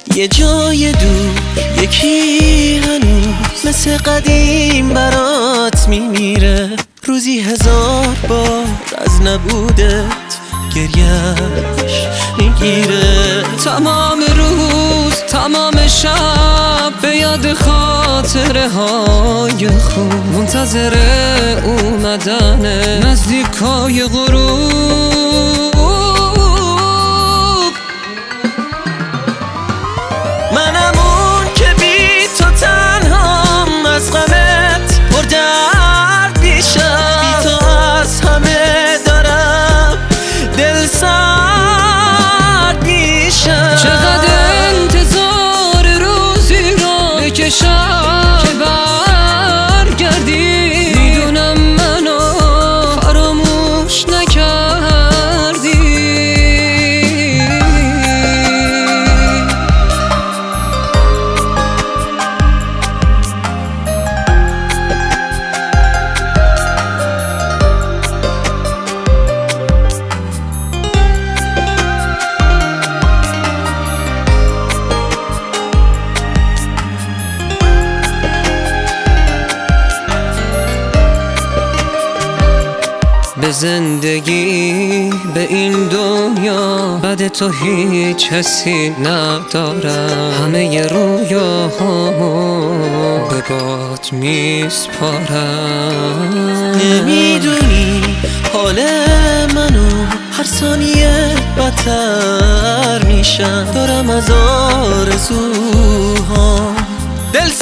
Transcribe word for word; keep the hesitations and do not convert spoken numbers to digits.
یه جای دور یکی هنوز مثل قدیم برات میمیره، روزی هزار بار از نبودت گریهش میگیره. تمام روز تمام شب به یاد خاطره های خوب، منتظر اومدن نزدیکای غروب. منم اون که بی تو تنهام، از غمت پر درد میشم، بی تو از همه دارم دل سرد میشم. چقدر انتظار روزی رو بکشم که برگردی، میدونم منو فراموش نکردی. به زندگی به این دنیا بعد تو هیچ حسی ندارم، همه رویاهامو به باد میسپارم. نمیدونی حال منو هر ثانیه بدتر میشم، دارم از آرزوهام دل